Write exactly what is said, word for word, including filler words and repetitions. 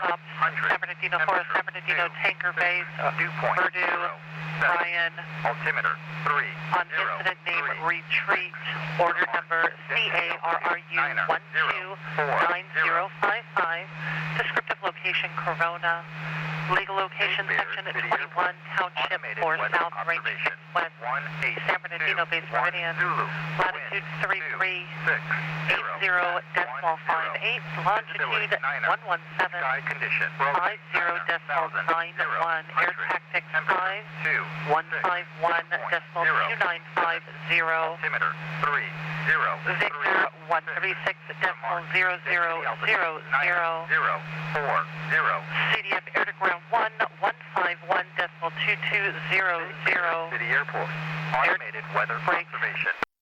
Hops, San Bernardino Forest, San Bernardino Tanker Base, Purdue, Ryan, altimeter three. On incident name retreat, order number C A R R U one two nine zero five five, descriptive location Corona, legal location section twenty-one, Township four South, range six West, San Bernardino Base Meridian, latitude three three eight zero decimal five eight, longitude one one seven five zero decimal nine one, air tactics five one five one decimal two nine five zero, altimeter three zero. Victor one three six decimal zero zero zero zero, zero four zero. C D F air to ground one one five one decimal two two zero zero. City Airport. Automated weather Break. observation.